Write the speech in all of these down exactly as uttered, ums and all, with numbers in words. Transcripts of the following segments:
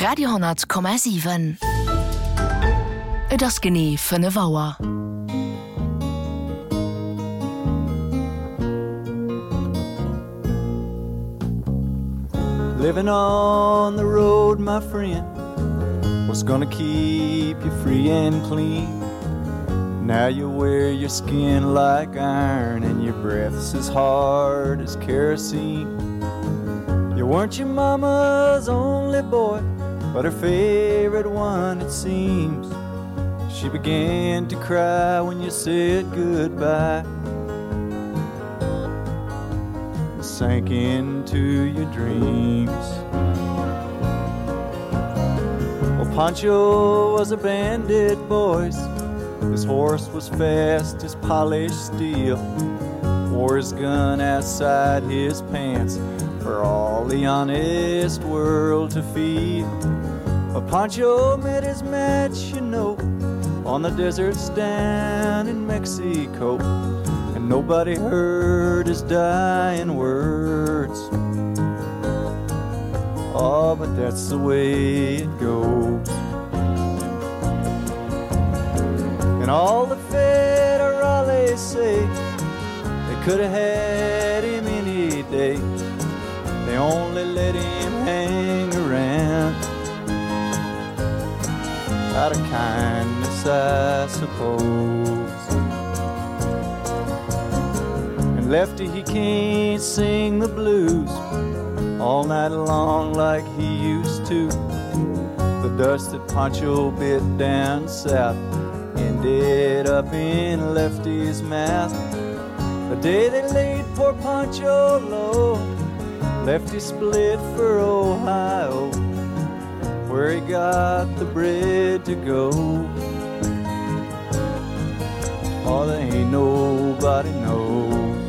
Radio hundert Komma sieben. Et ass genee fënne Wauer. Living on the road, my friend, what's gonna keep you free and clean? Now you wear your skin like iron and your breath's as hard as kerosene. You weren't your mama's only boy, but her favorite one, it seems. She began to cry when you said goodbye, sank into your dreams. Well, Pancho was a bandit, boys. His horse was fast as polished steel, wore his gun outside his pants for all the honest world to feel. Well, Pancho met his match, you know, on the deserts down in Mexico, and nobody heard his dying words. Oh, but that's the way it goes. And all the federales say they could have had him any day. They only let him hang around out of kindness, I suppose. And Lefty, he can't sing the blues all night long like he used to. The dust that Pancho bit down south ended up in Lefty's mouth. The day they laid poor Pancho low, Lefty split for Ohio, where he got the bread to go. Oh, there ain't nobody knows.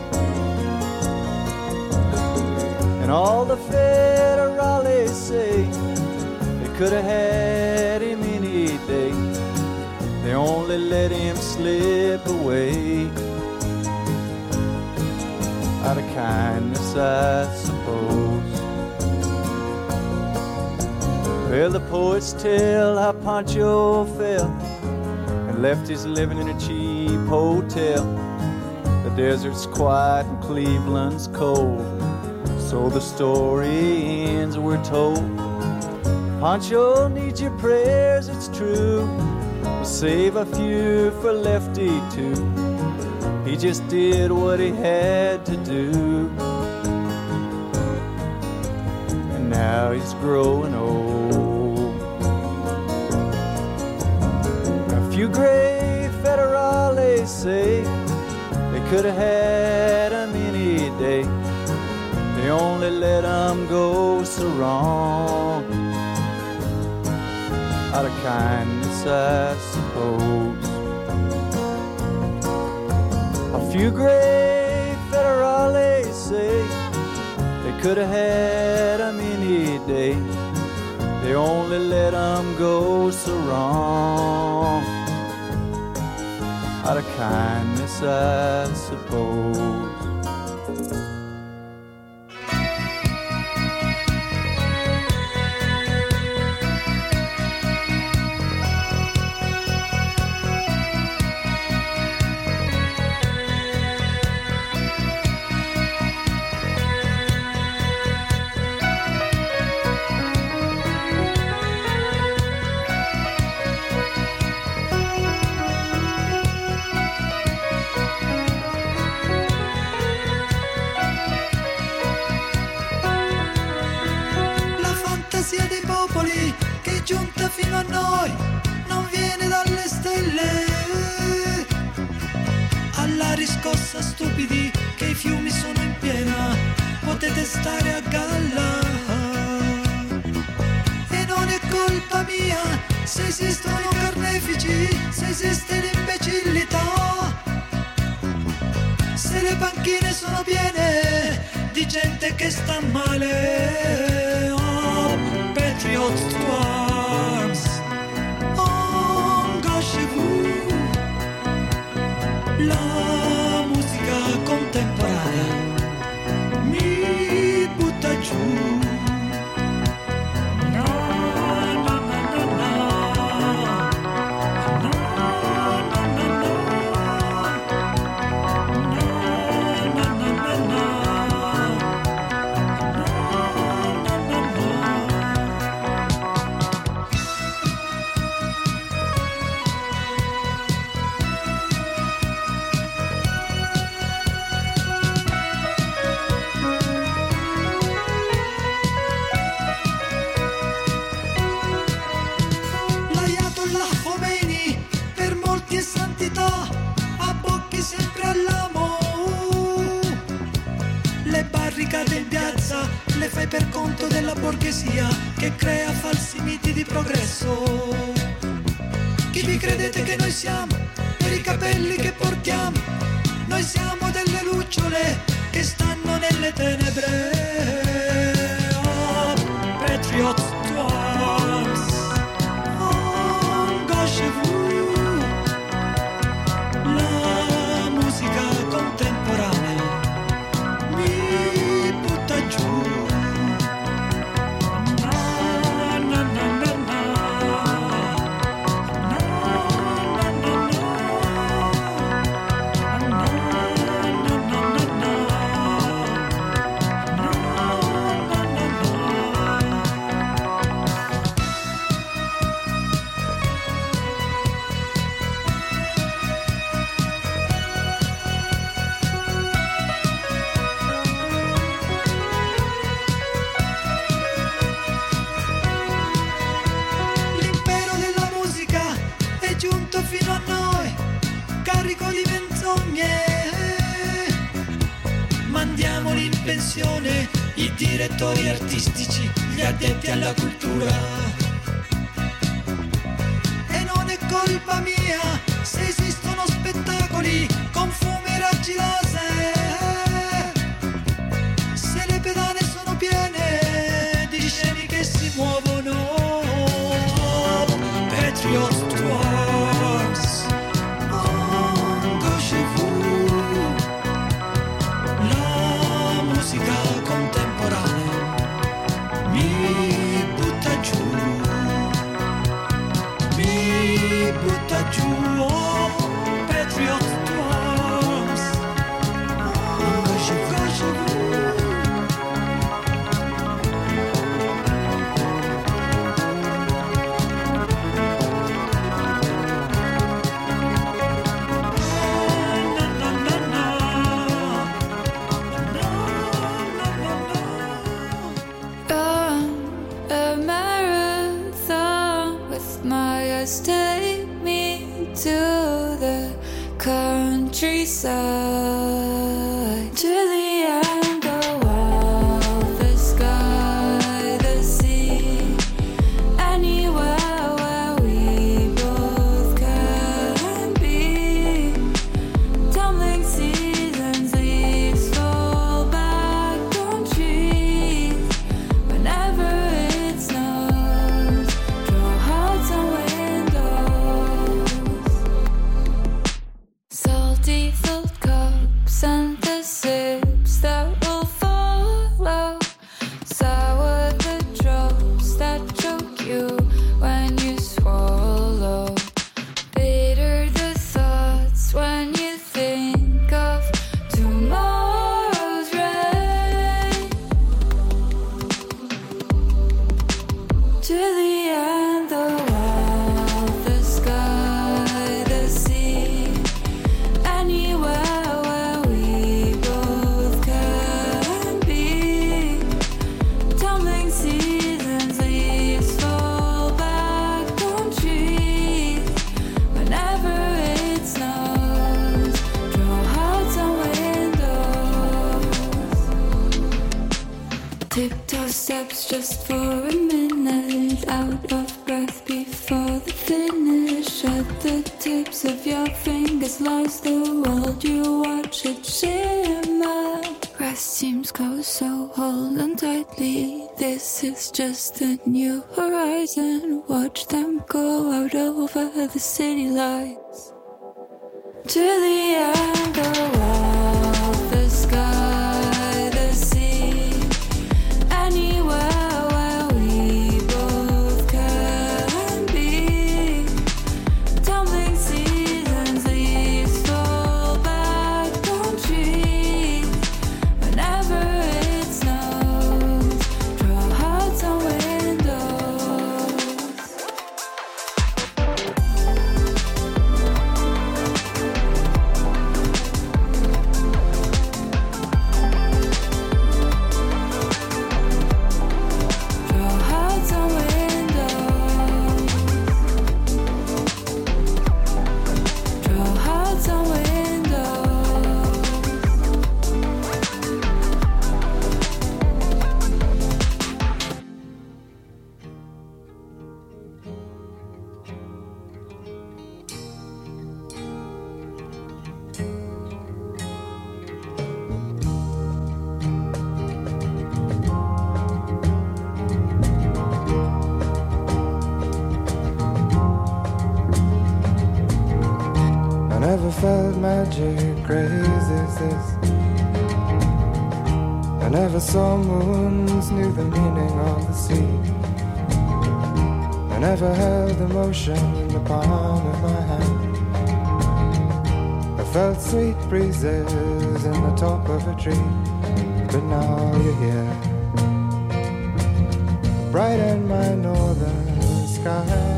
And all the federales say they could have had him any day. They only let him slip away out of kindness, I suppose. Well, the poets tell how Pancho fell and left his living in a cheap hotel. The desert's quiet and Cleveland's cold, so the story ends, we're told. Pancho needs your prayers, it's true. We'll save a few for Lefty too. He just did what he had to do, and now he's growing old. A few gray federales say they could have had him any day. They only let him go so wrong out of kindness, I suppose. A few gray federales say they could have had him any day. They only let him go so wrong out of kindness, I suppose. Fino a noi non viene dalle stelle, alla riscossa stupidi che i fiumi sono in piena, potete stare a galla. E non è colpa mia se esistono carnefici, se esiste l'imbecillità, se le panchine sono piene di gente che sta male. Oh, Patriots to arms, engagez-vous. La musica contemporanea mi butta giù. No. barricate in piazza le fai per conto della borghesia che crea falsi miti di progresso. Chi vi credete che noi siamo? Per i capelli che portiamo, noi siamo delle lucciole che stanno nelle tenebre. Oh, Patriots to arms, engagez-vous. La musica contemporanea mi butta giù. Na, na, na, na, na. Na, na, na, na. L'impero della musica è giunto fino a noi, carico di menzogne. Mandiamoli in pensione i direttori artistici, gli addetti alla cultura. E non è colpa mia se esistono spettacoli con fumo e raggi laser, se le pedane sono piene di sceni che si muovono. Patriots to arms, engagez-vous. La musica contemporanea mi butta giù, mi butta giù. Oh, Patriots to arms, engagez-vous. A marathon with my eyes, take me to the countryside, to the end of the sky, the sea, anywhere where we both can be. Tumbling seasons, leaves fall back on trees. Whenever it snows, draw hearts on windows. Salty filled cups and the sips that will follow. Sour the drops that choke you when you swallow. Bitter the thoughts when you think of tomorrow's rain. To the end of the sky, the sea, anywhere where we both can be. Tumbling seasons, leaves fall back on trees. Whenever it snows, draw hearts on windows. Tiptoe steps just for a minute, out of breath before the finish. At the tips of your fingers lies the world, you watch it shimmer. Rest seems close, so hold on tightly. This is just a new horizon. Watch them go out over the city lights. To the end of the sky, the sea, anywhere where we both can be. Tumbling seasons, leaves fall back on trees. Whenever it snows, draw hearts on windows. felt magic crazy as this. I never saw moons, knew the meaning of the sea. I never held emotion in the palm of my hand. I felt sweet breezes in the top of a tree. But now you're here, bright in my northern sky.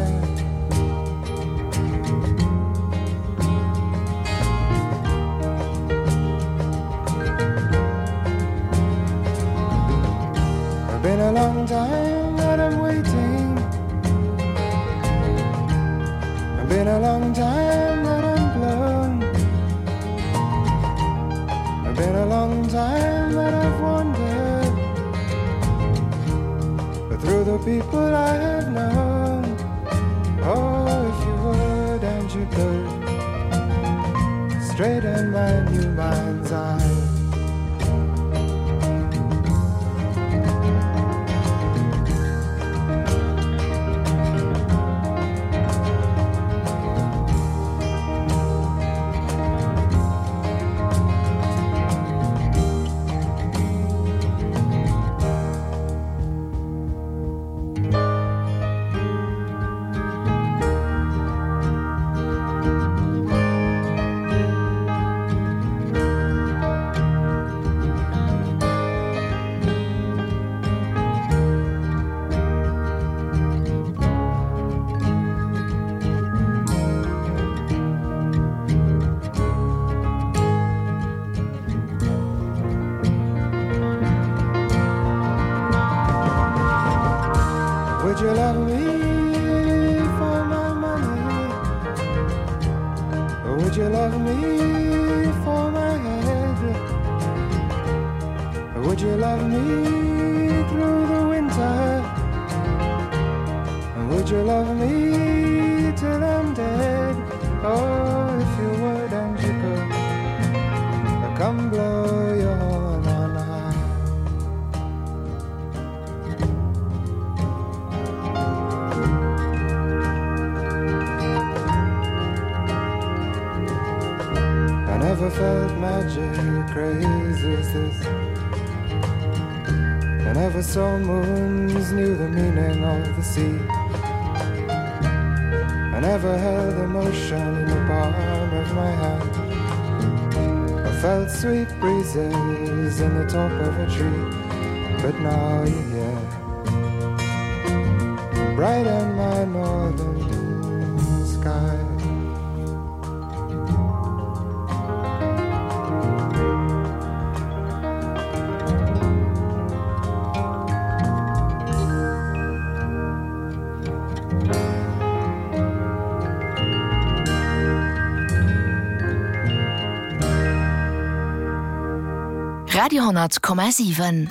Been a long time that I'm waiting. It's been a long time that I'm blown. It's been a long time that I've wandered, but through the people I have known. Oh, if you would and you could, straight in my new mind's eye. Would you love me for my money? Or would you love me for my head? Or would you love me through the winter? And would you love me till I'm dead? Oh, if you would and you could, I'll come blow your horn on high. Never felt magic crazy as this. I never saw moons, knew the meaning of the sea. I never held emotion in the palm of my hand. I felt sweet breezes in the top of a tree. But now you're here, bright in my northern sky. Radio honderd komma sieben.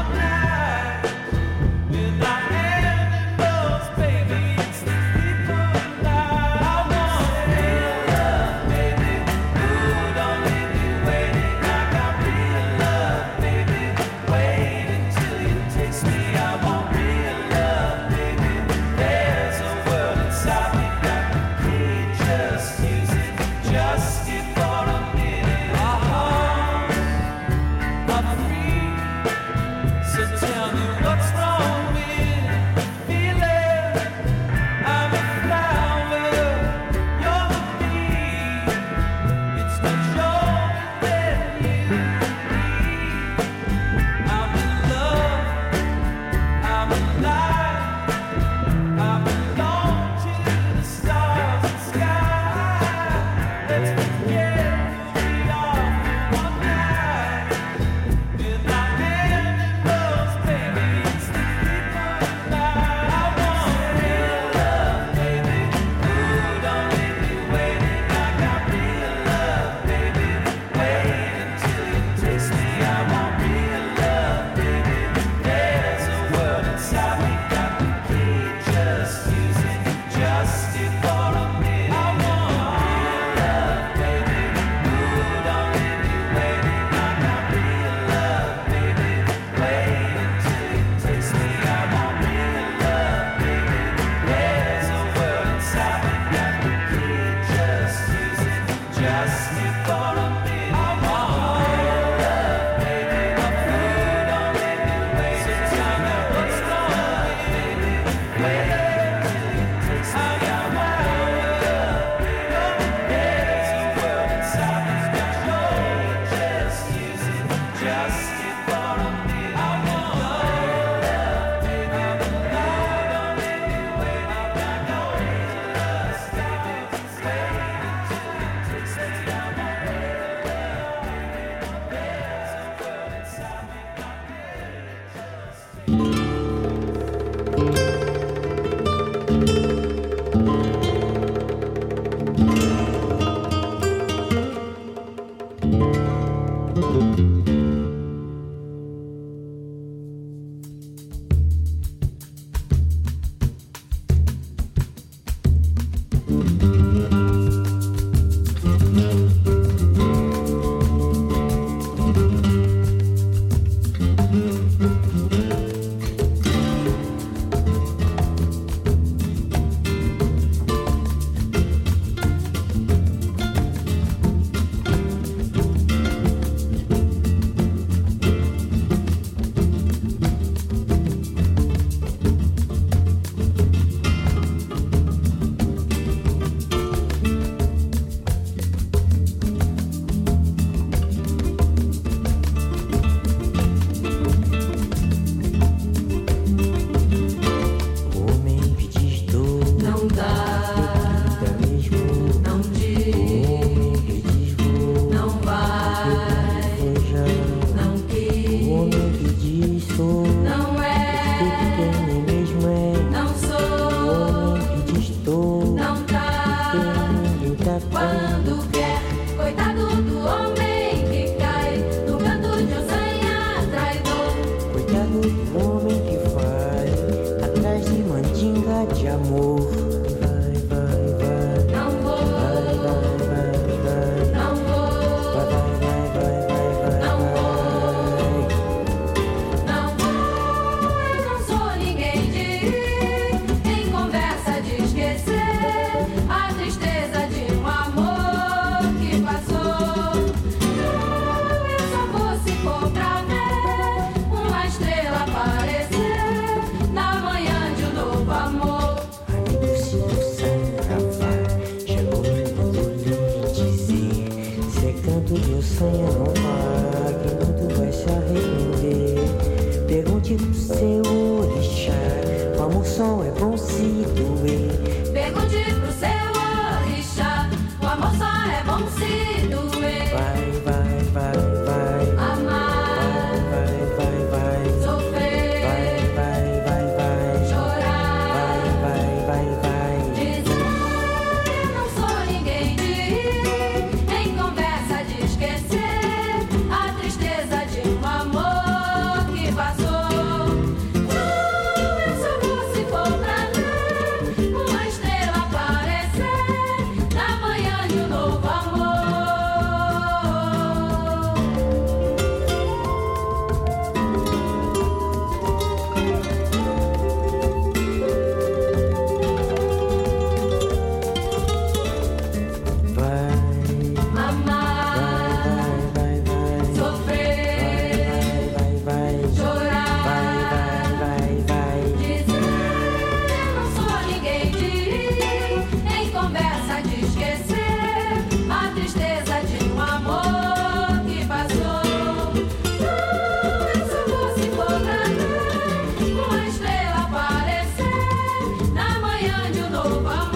Baby, it's the people falar de amor. Vai, vai, vai. Não vou. Vai, vai, vai, vai. Não vou. Vai, vai, vai, vai, vai, vai. Não vou. Não vou. Eu não sou ninguém de ir em conversa de esquecer a tristeza de um amor que passou. Eu só vou se for pra ver uma estrela aparecer na manhã de um novo amor. Meu sonho não vai, que tudo vai se arrepender. Pergunte pro seu orixá, o amor só é bom se doer. Pergunte pro seu orixá, o amor só é bom se doer. Vai, vai, vai, vai. Amar, vai, vai, vai, vai. Sofrer, vai, vai, vai, vai. Chorar, vai, vai, vai, vai. Dizer, eu não sou ninguém de ir em conversa de esquecer a tristeza de um amor que passou. Eu só vou se for pra ver uma estrela aparecer na manhã de um novo amor. Vai, amar, vai, vai, vai, sofrer, vai, vai, vai, chorar, vai, vai, vai, vai. Dizer, eu não sou ninguém de ir em conversa de esquecer a tristeza de um amor que passou. Eu só vou se for pra ver uma estrela aparecer na manhã de um novo amor.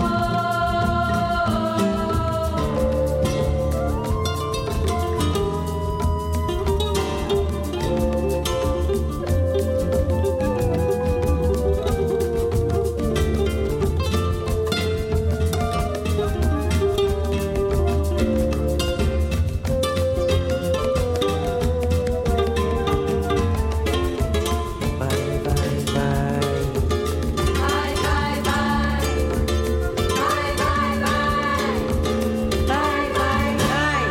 Vai, vai, vai. Vai, vai, vai. Vai, vai, vai. Vai, vai, vai.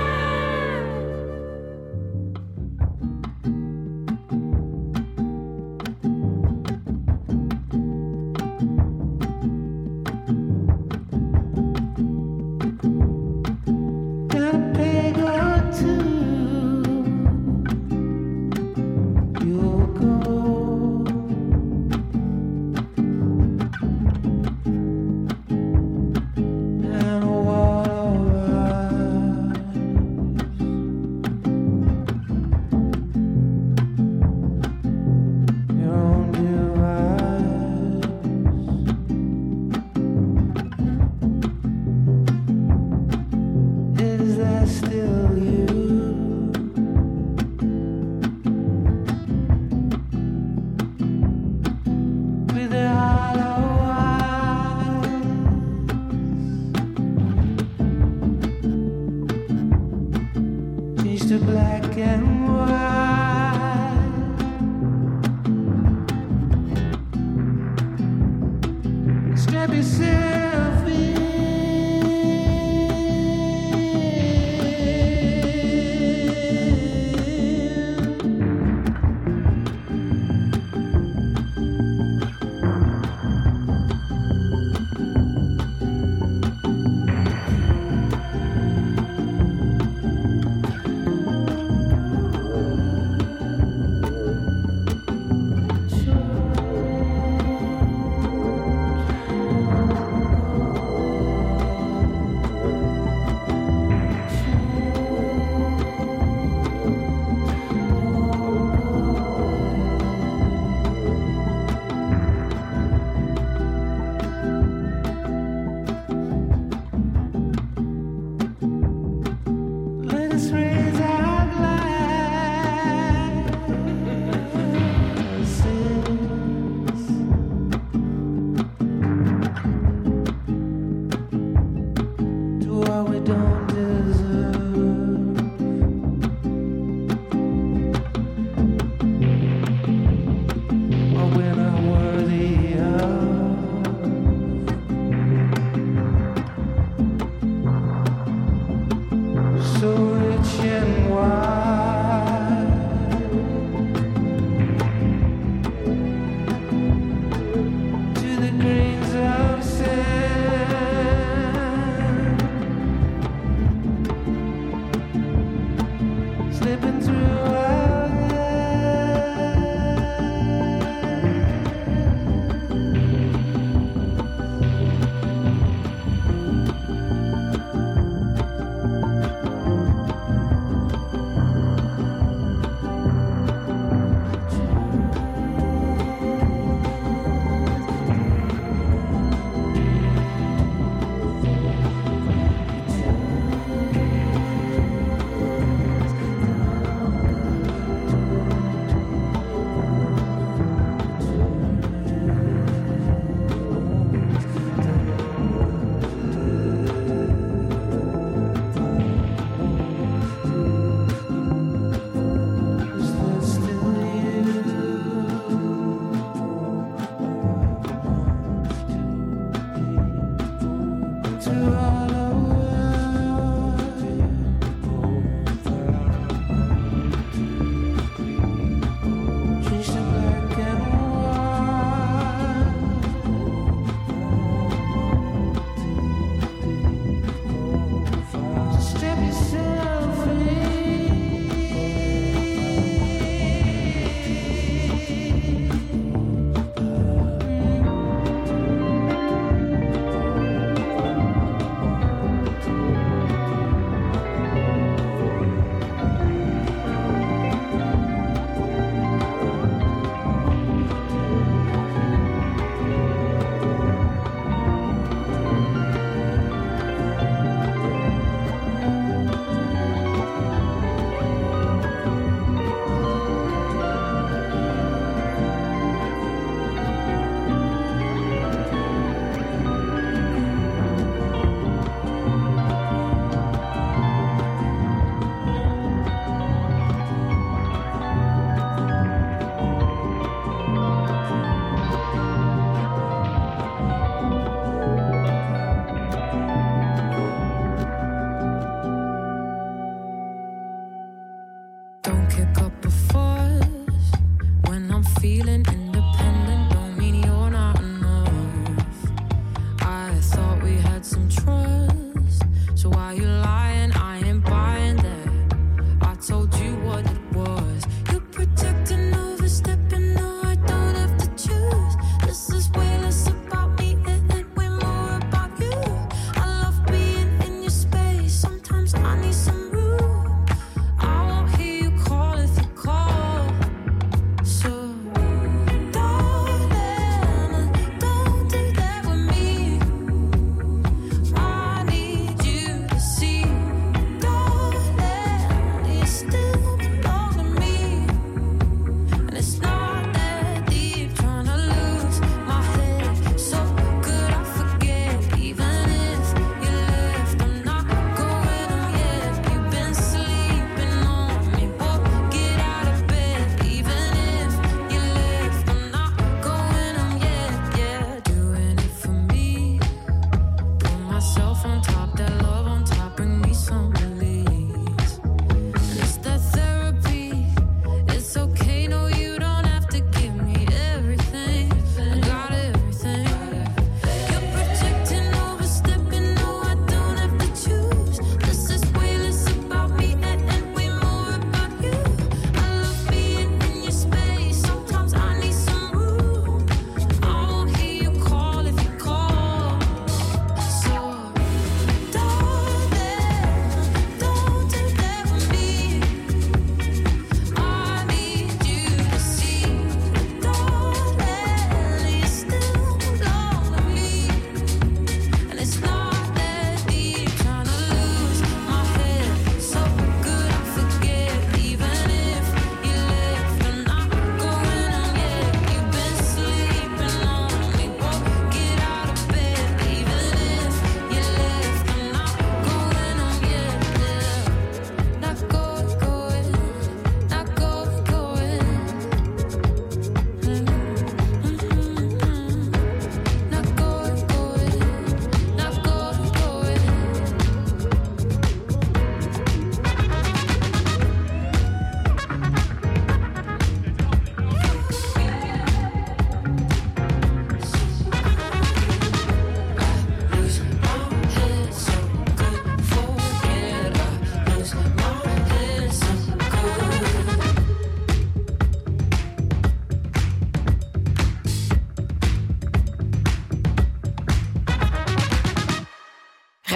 Got a peg or two, you'll go. And a wall of ice. Your own device. Is that still you? With the hollow eyes, changed to black and white. Strap yourself in.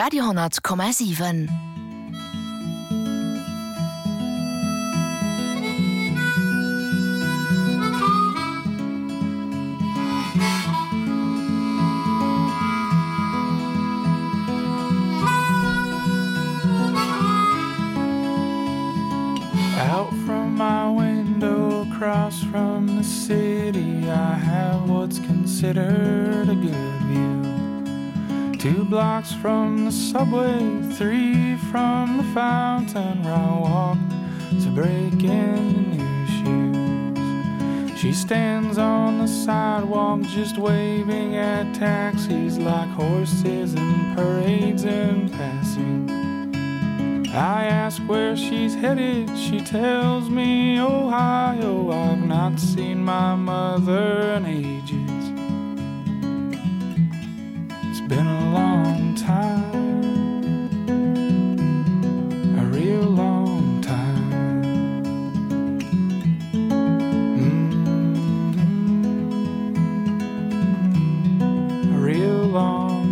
Radio hundert Komma sieben. Out from my window, across from the city, I have what's considered a good view. Two blocks from the subway, three from the fountain where I walk to break in new shoes. She stands on the sidewalk just waving at taxis like horses in parades in passing. I ask where she's headed, she tells me Ohio. I've not seen my mother in ages. It's been a long time, a real long time. Mm-hmm. A real long time.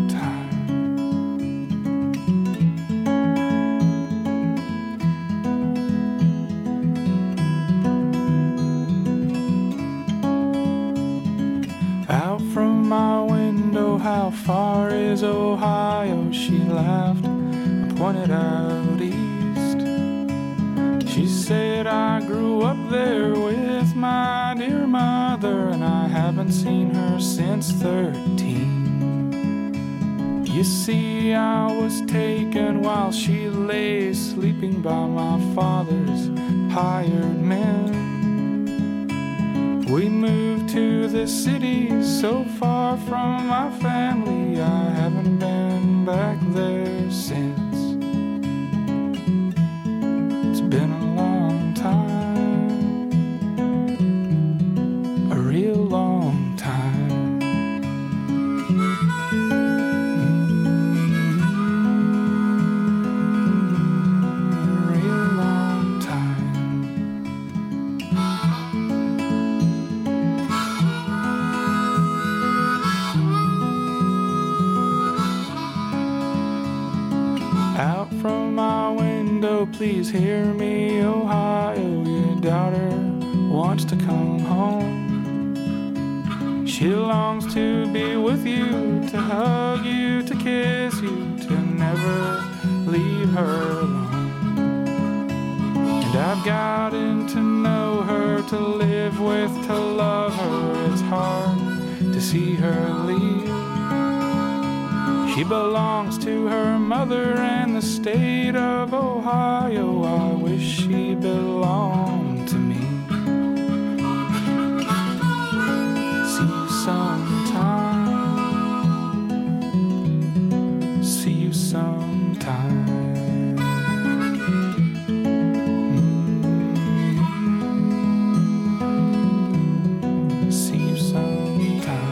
How far is Ohio? She laughed and pointed out east. She said I grew up there with my dear mother, and I haven't seen her since thirteen. You see, I was taken while she lay sleeping by my father's hired men. We moved to the city so far from my family, I haven't been back there since. It's been a long time, a real long time. Mm-hmm. A real long time. Out from my window, please hear me, Ohio. Your daughter wants to come home. She longs to be with you, to hug you, to kiss you, to never leave her alone. And I've gotten to know her, to live with, to love her. It's hard to see her leave. She belongs to her mother and the state of Ohio. I wish she belonged to me. See you sometime. See you sometime. Mm-hmm. See you sometime.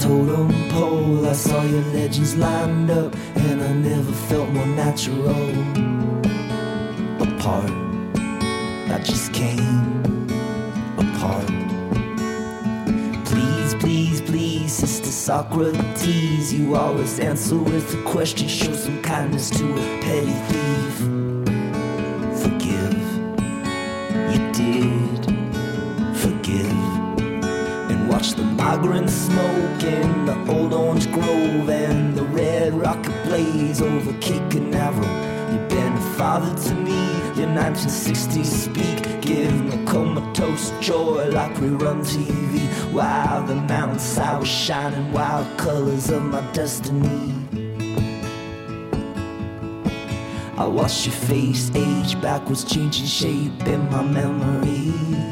totem pole, I saw your legends lined up, and I never felt more natural. Apart, I just came apart. Please, please, please, Sister Socrates, you always answer with a question. Show some kindness to a petty thief. Forgive, you did forgive. And watch the migrant smoke in the old orange grove, and the red rocket blaze over Cape Canaveral. You've been a father to me, your nineteen sixties speak, give me comatose joy like rerun T V. While the mountainside was shining wild colors of my destiny, I watched your face age backwards, changing shape in my memory.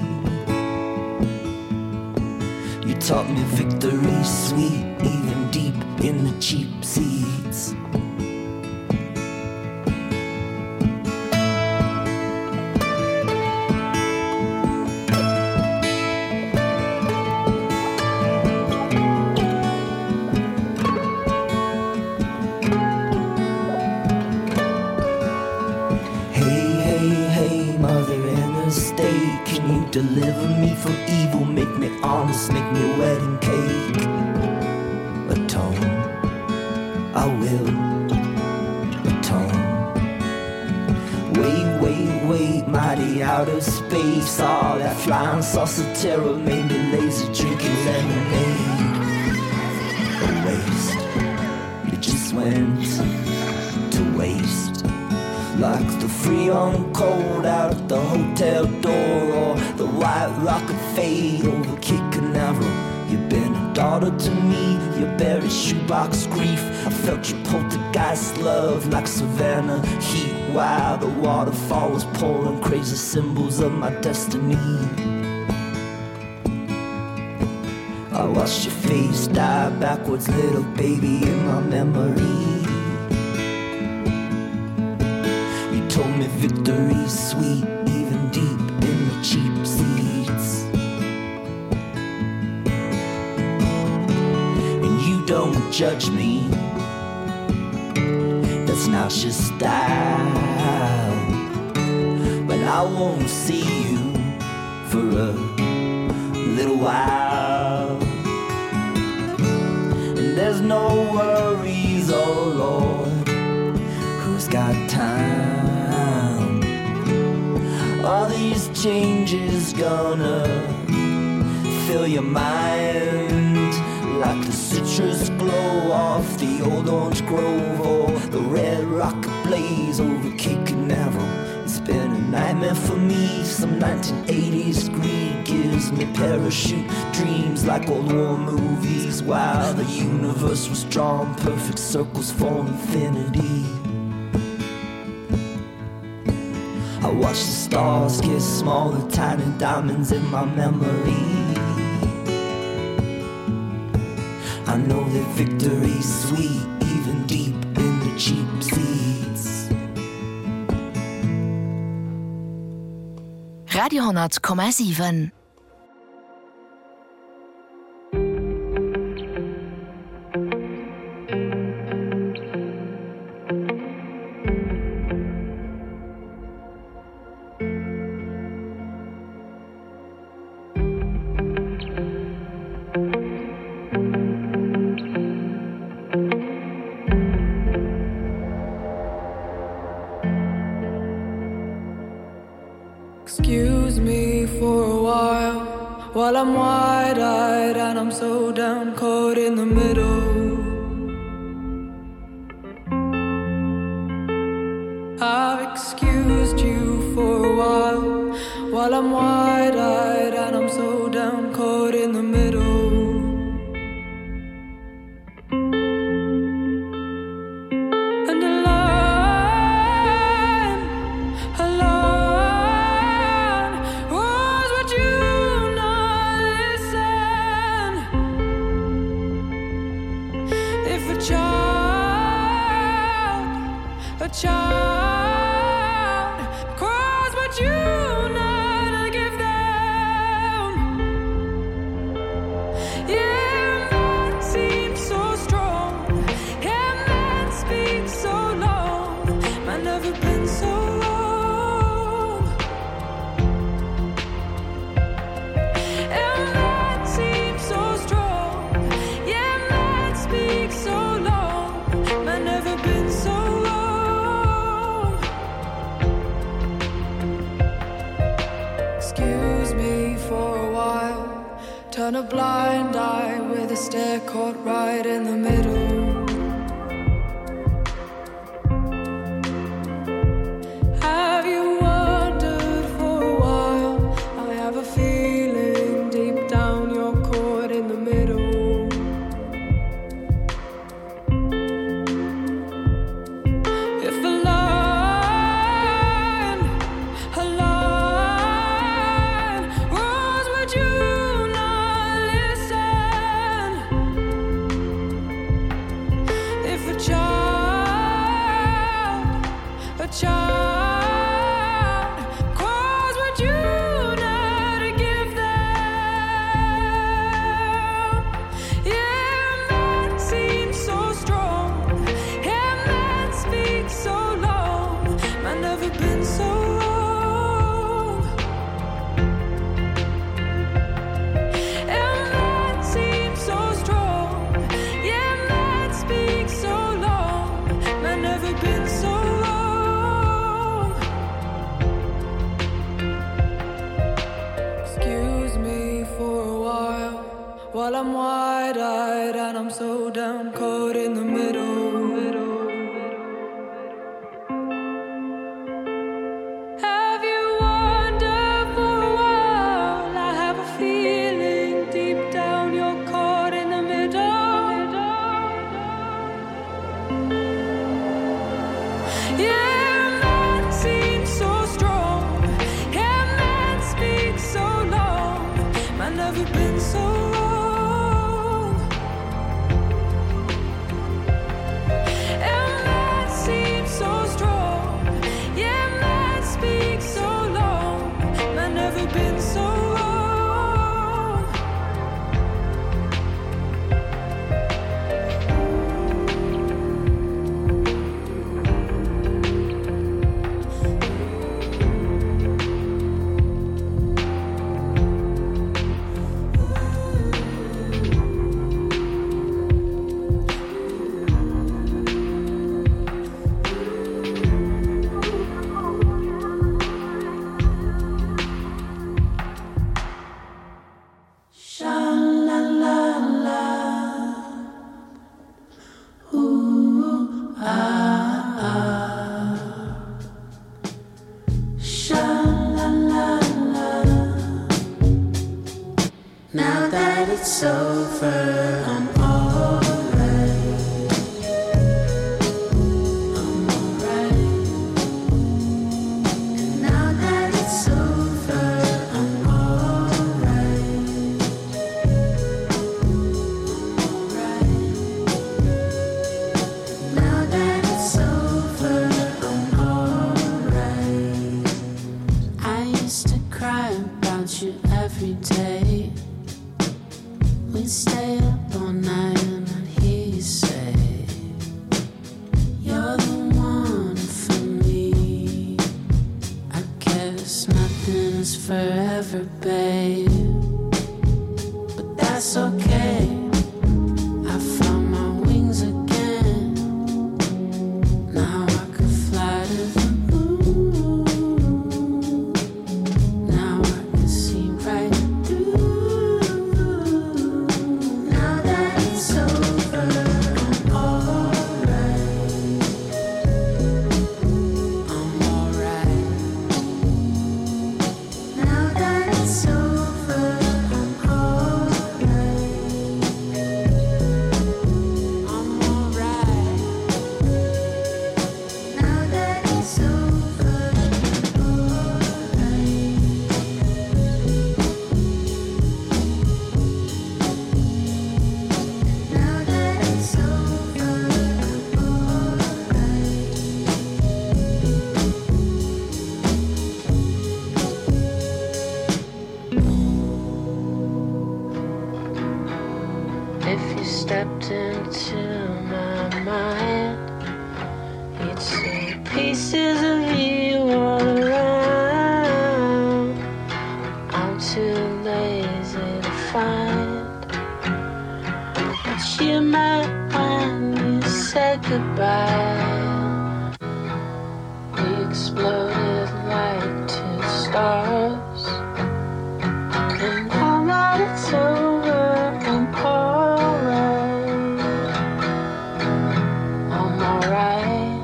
You taught me victory sweet, even deep in the cheap seats. Deliver me from evil, make me honest, make me wedding cake. Atone, I will atone. Wait, wait, wait, mighty outer space. All that flying saucer terror made me lazy, drinking lemonade. A waste, it just went to waste. Like the Freon cold out at the hotel door, or the white rocket fade over Cape Canaveral. You've been a daughter to me, your buried shoebox grief. I felt your poltergeist love like Savannah heat, while the waterfall was pouring crazy symbols of my destiny. I watched your face die backwards, little baby, in my memory. Told me victory's sweet, even deep in the cheap seats. And you don't judge me, that's not your style. But I won't see you for a little while. And there's no worries, oh Lord, who's got time? All these changes gonna fill your mind like the citrus glow off the old orange grove, or the red rocket blaze over Cape Canaveral. It's been a nightmare for me, some nineteen eighties greed gives me parachute dreams like old war movies, while the universe was drawn perfect circles for infinity. I watch the stars get smaller, tiny diamonds in my memory. I know that victory's sweet, even deep in the cheap seats. Radio hundert Komma sieben. Excuse me for a while, while I'm wide-eyed and I'm so down, caught in the middle. I've excused you for a while, while I'm wide-eyed and I'm so down, caught in the middle. A child cries, but you not give them. been so long. And man seems so strong. Yeah, man speaks so long. Man never been so long. Excuse me for a while. Turn a blind eye with a stare caught right in the middle. Have you wondered for a while? I have a feeling deep down you're caught in the middle. If a line, a line rose, would you not listen? If a child, a child cries, would you not give them? Yeah, man seems so strong. Yeah, man speaks so long. Man never been so long. And man seems so strong. Yeah, man speaks so long. Man never been so long. Excuse me for a while, while I'm wide-eyed and I'm so down caught in the middle. Have you wondered for a while? I have a feeling deep down you're caught in the middle. Yeah, man seems so strong. Yeah, man speaks so long. Man never been so long. And man seems so strong. Yeah, man speaks so long. Man never been so long. Now that it's over, I'm alright. I'm alright. And now that it's over, I'm alright. I'm alright. Now that it's over, I'm alright. I used to cry about you every day. We'd stay up all night and I'd hear you say, you're the one for me. I guess nothing is forever, babe. But that's okay. I found my wings again. Now I could fly to the moon. Now I can see right through. Now that it's over, I'm alright. I'm alright. Now that it's over, I'm alright. goodbye. We exploded like two stars. And now that it's over, I'm alright. I'm alright.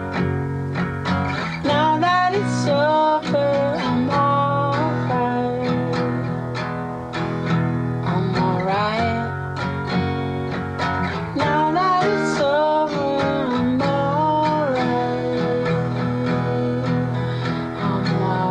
Now that it's over, I'm alright. I'm alright. Now that it's over, I'm alright. I'm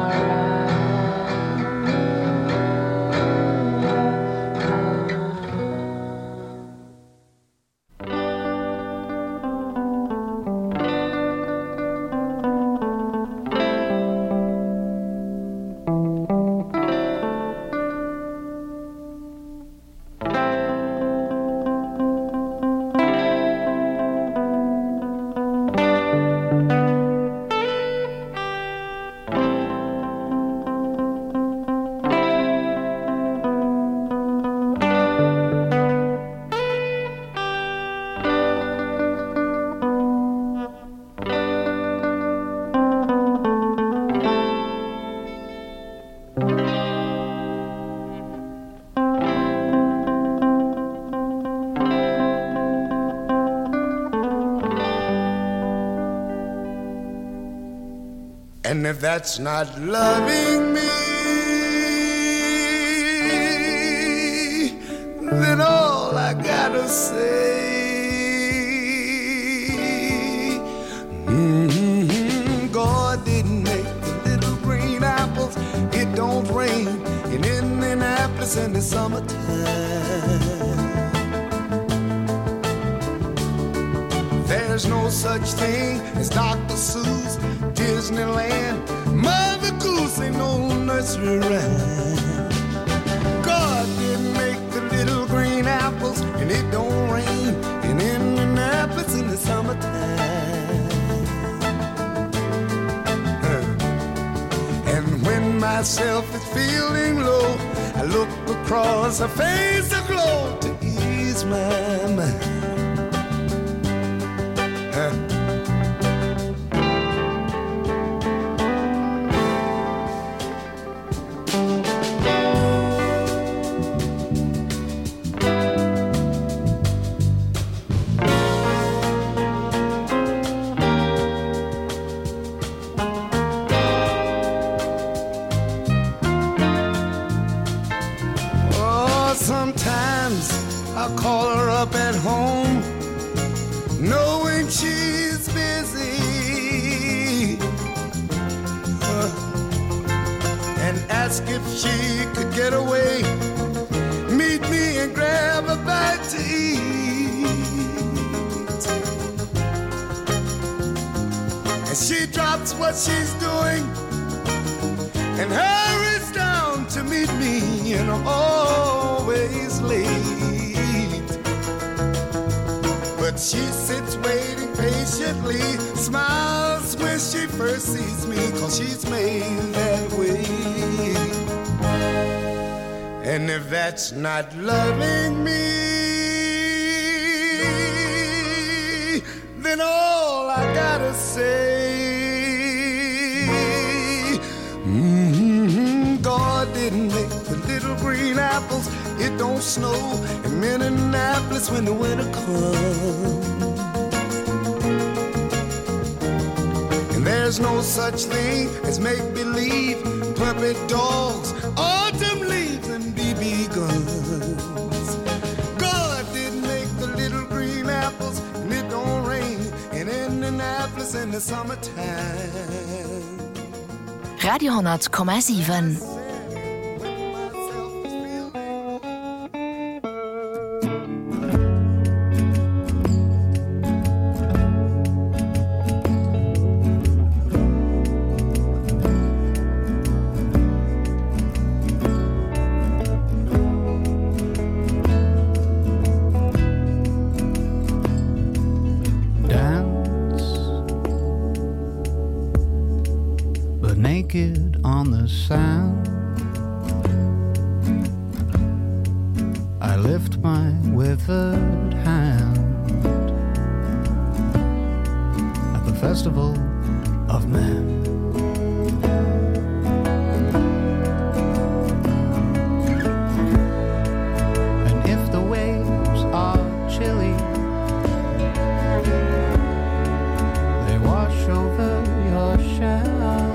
And if that's not loving me, then all I gotta say, mm-hmm, God didn't make the little green apples. It don't rain in Indianapolis in the summertime. There's no such thing as Doctor Seuss, Disneyland, Mother Goose ain't no nursery rhyme. God didn't make the little green apples, and it don't rain in Indianapolis in the summertime. And when myself is feeling low, I look across her face aglow to ease my mind. Sometimes I call her up at home, knowing she's busy, uh, and ask if she could get away, meet me and grab a bite to eat. And she drops what she's doing and hurries down to meet me, and I'm always late. But she sits waiting patiently, smiles when she first sees me, 'cause she's made that way. And if that's not loving me, then all I gotta say, God didn't make the little green apples. It don't snow in Minneapolis when the winter comes. And there's no such thing as make-believe, puppet dogs, autumn leaves, and B B guns. God didn't make the little green apples, and it don't rain in Indianapolis in the summertime. Radio honderd komma sieben. Naked on the sand, I lift my withered hand festival of man. And if the waves are chilly, they wash over your shell.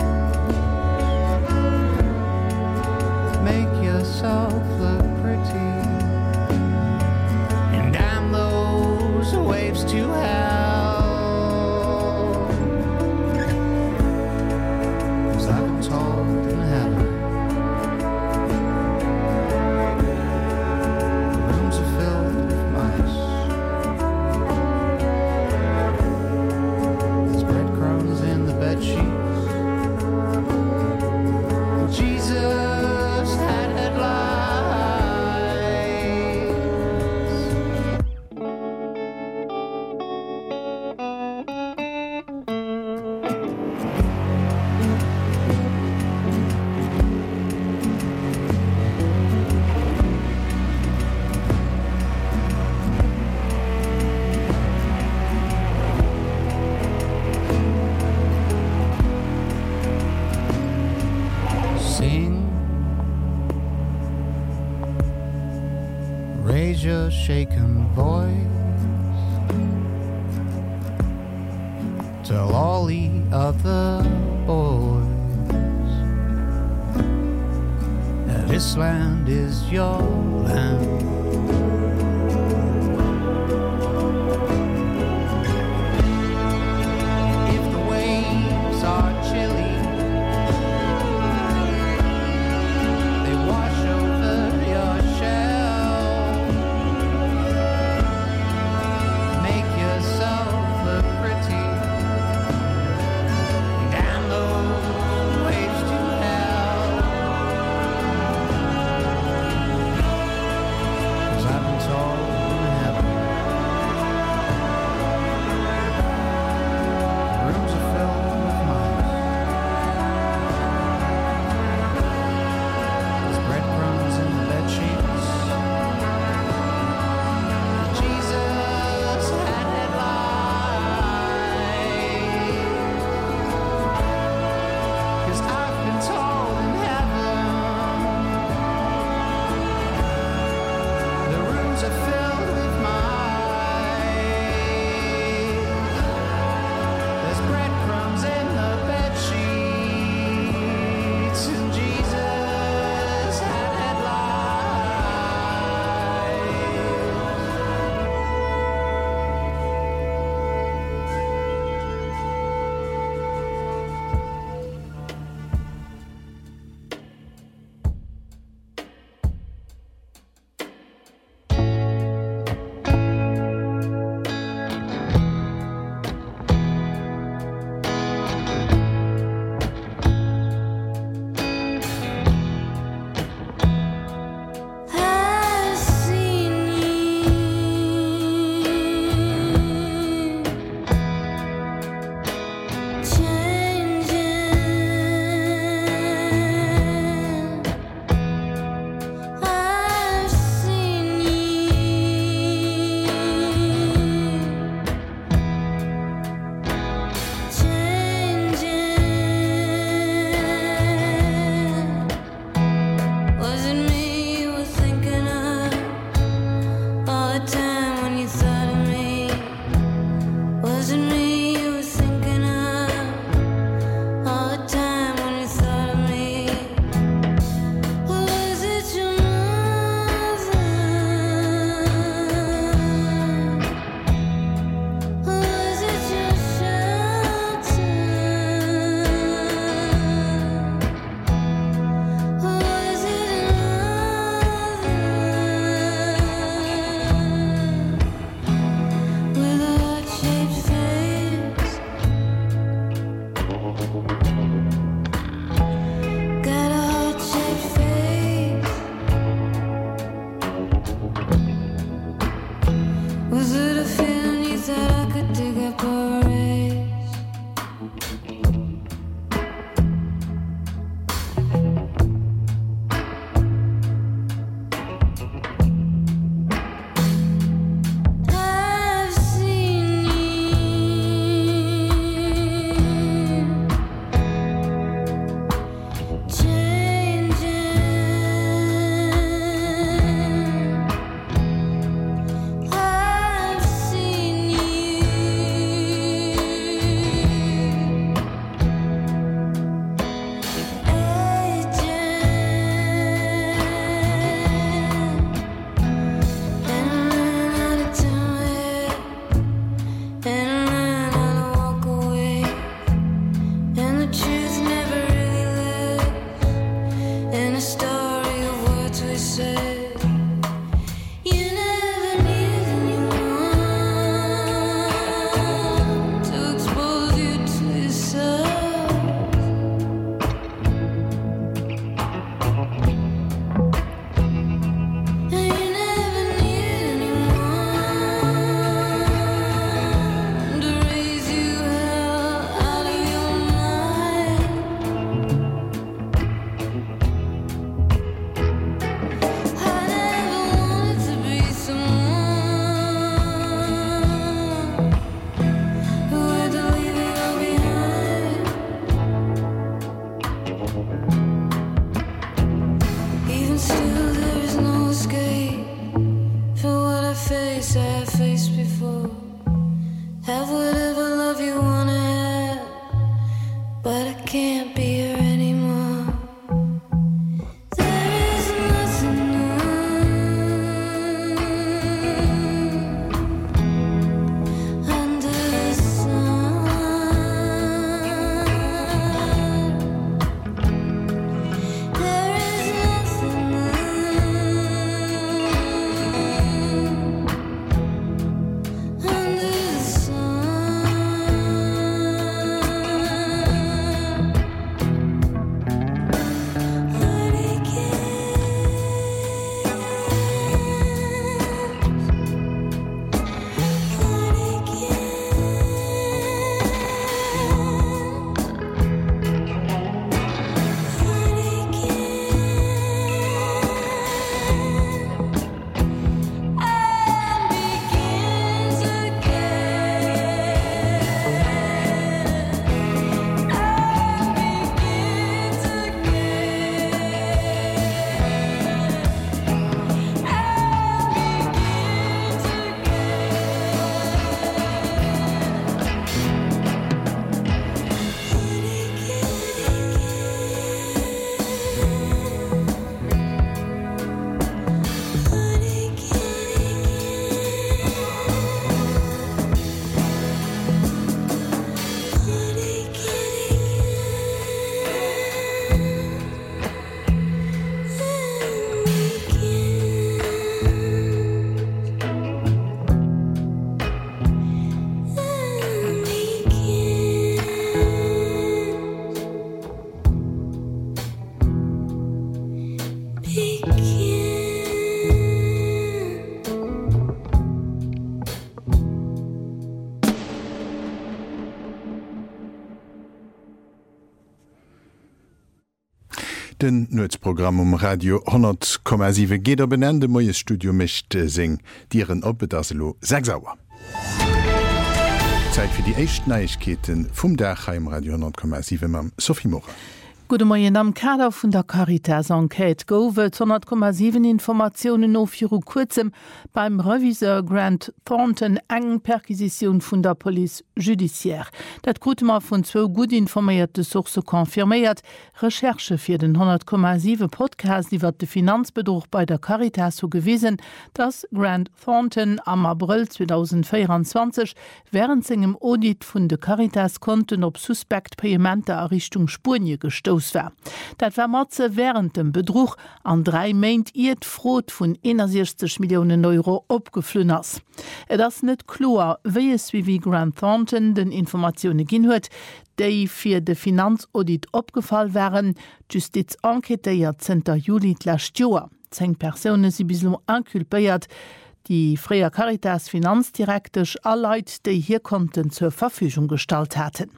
Make yourself look pretty, and damn those waves to hell. 'Cause I've been told in heaven the rooms are filled with mice. There's breadcrumbs in the bed sheets. Jesus had headlights. Sing, raise your shaken voice, tell all the other boys that this land is your land. If the waves are chilly, they wash over your shell. Make yourself look pretty, damn those waves to hell. Den Nutzprogramm um Radio hundert Komma sieben geht er benennde moies Studio mischt äh, sing Dieren op daselo sechs sauer. Zeit für die echt Neuigkeiten vom Dachheim Radio hundert Komma sieben mam Sophie Mocher. Gute Morgen, am Kader vun der Caritas-Enquete gowe hundert Komma sieben Informationen no vir kurzem beim Reviseur Grant Thornton engen Perquisition vun der Police Judiciaire. Dat Grutemer vun zwo gut informierte Source konfirméiert, Recherche fir den hundert Komma sieben Podcast iwwer de Finanzbedroch bei der Caritas so gewesen, dass Grant Thornton am April zweitausendvierundzwanzig während segem Audit vun de Caritas-Konten op suspekt Payementer Errichtung Spurnie gestoßen war. Dat war matze während dem Bedruch an drei Meint iert Frot vun sechzig Millionen Euro opgeflünn ass. Et ass net klar, wie es wie wie Grant Thornton den Informationen ginn huet, déi fir de Finanzaudit opgefallen wären, Justiz enquetéiert zehnter Juli last Joer. Zeng Personen si bislo inculpéiert, die Freier Caritas Finanzdirektech all Leiit, déi hier konnten zur Verfügung gestalt hatten.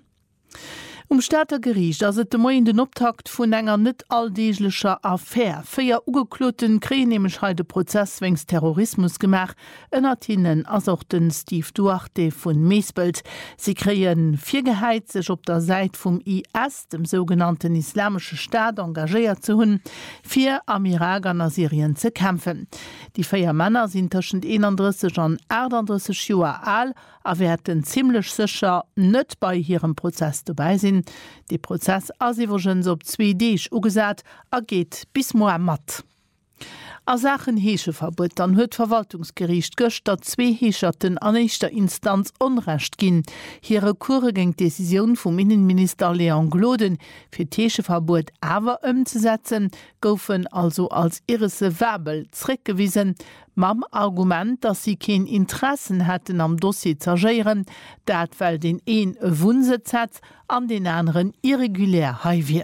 Um Staater Gericht ass et de moi in den Optakt vun enger net alldeeglecher Affaire. Féier ugekloten Kränemechheide Prozess wéngs Terrorismus gemach, ënnert hinnen as auch den Steve Duarte vun Meesbelt. Sie kreien Virgeheit sech op der Seit vum I S, dem sogenannten Islamsche Staat, engagéiert zu hunn, fir am Irak an Syrien ze kämpfen. Die Féier Männer sind tschent einunddreißig an achtunddreißig Joer all, a werden ziemlich sicher net bei hirem Prozess dabei sinn. De Prozess asiwwergens op zwei Deeg ugesat a geht bis mo mat. A Sachen Heecheverbot an huet Verwaltungsgericht gëcht, dat zwee Heecherten an eichter Instanz onrecht ginn. Hire Kurre geng Decision vum Innenminister Leon Gloden fir d'Heecheverbot awer ëmzusetzen, goufen also als irrese Werbel zréckgewiesen, mam Argument, dat sie kein Interessen hätten am Dossier zergéieren, dat well den een e Wunsetz hat, an den anderen irregulär haiwie.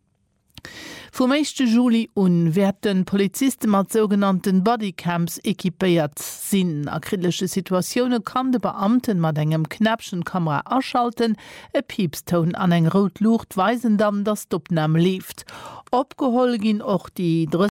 Vom ersten Juli un werden Polizisten mat sogenannten Bodycams ekipéiert sinn. A kritische Situationen kann de Beamten mat engem Knäpschen Kamera erschalten, e Piepston an eng Rot Lucht weisen dann, dass d'Opnahme lieft. Opgehol gin och die